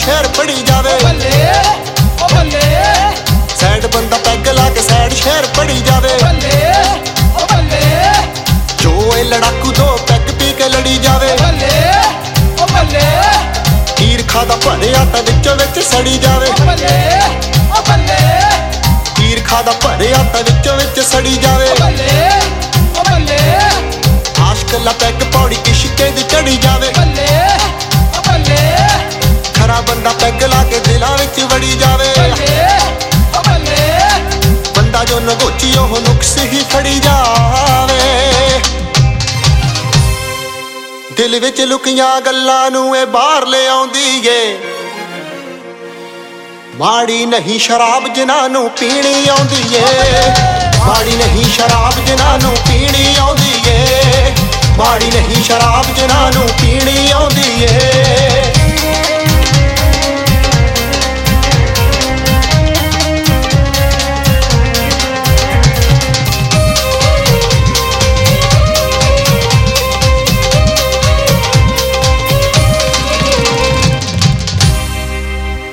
ਸ਼ਹਿਰ ਫੜੀ ਜਾਵੇ। ਬੱਲੇ ਓ ਬੱਲੇ ਸੈਡ ਬੰਦਾ ਪੈਗ ਲਾ ਕੇ ਸੈਡ ਸ਼ਹਿਰ ਫੜੀ ਜਾਵੇ। ਬੱਲੇ ਓ ਬੱਲੇ ਜੋ ਇਹ ਲੜਾਕੂ ਦੋ ਪੈਗ ਪੀ ਕੇ ਲੜੀ ਜਾਵੇ। ਬੱਲੇ ਓ ਬੱਲੇ ਈਰਖਾ ਦਾ ਭਰਿਆ ਤਾਂ ਵਿੱਚੋਂ ਵਿੱਚ ਸੜੀ ਜਾਵੇ। ਬੱਲੇ ਓ ਬੱਲੇ ਈਰਖਾ ਦਾ ਭਰਿਆ ਤਾਂ ਵਿੱਚੋਂ ਵਿੱਚ ਸੜੀ ਜਾਵੇ। ਬੱਲੇ ਓ ਬੱਲੇ ਆਸ਼ਕ ਲਾ ਪੈਗ ਪੌੜੀ ਇਸ਼ਕੇ ਦੀ ਚੜੀ ਜਾਵੇ। ਬੱਲੇ ਓ ਬੱਲੇ ਖਰਾ ਬੰਦਾ ਪੈਗ ਲਾ ਕੇ ਦਿਲਾਂ ਵਿੱਚ ਵੜੀ ਜਾਵੇ। ਬੱਲੇ ਓ ਬੱਲੇ ਬੰਦਾ ਜੋ ਨਗੋਚੀ ਉਹ ਨੁਕਸ ਹੀ ਫੜੀ ਜਾਵੇ। ਦਿਲ ਵਿੱਚ ਲੁਕੀਆਂ ਗੱਲਾਂ ਨੂੰ ਇਹ ਬਾਹਰ ਲਿਆਉਂਦੀ ਏ। ਮਾੜੀ ਨਹੀਂ ਸ਼ਰਾਬ ਜਿਨ੍ਹਾਂ ਨੂੰ ਪੀਣੀ ਆਉਂਦੀ ਏ। ਮਾੜੀ ਨਹੀਂ ਸ਼ਰਾਬ ਜਿਨ੍ਹਾਂ ਨੂੰ ਪੀਣੀ ਆਉਂਦੀ ਏ। ਮਾੜੀ ਨਹੀਂ ਸ਼ਰਾਬ ਜਿਨ੍ਹਾਂ ਨੂੰ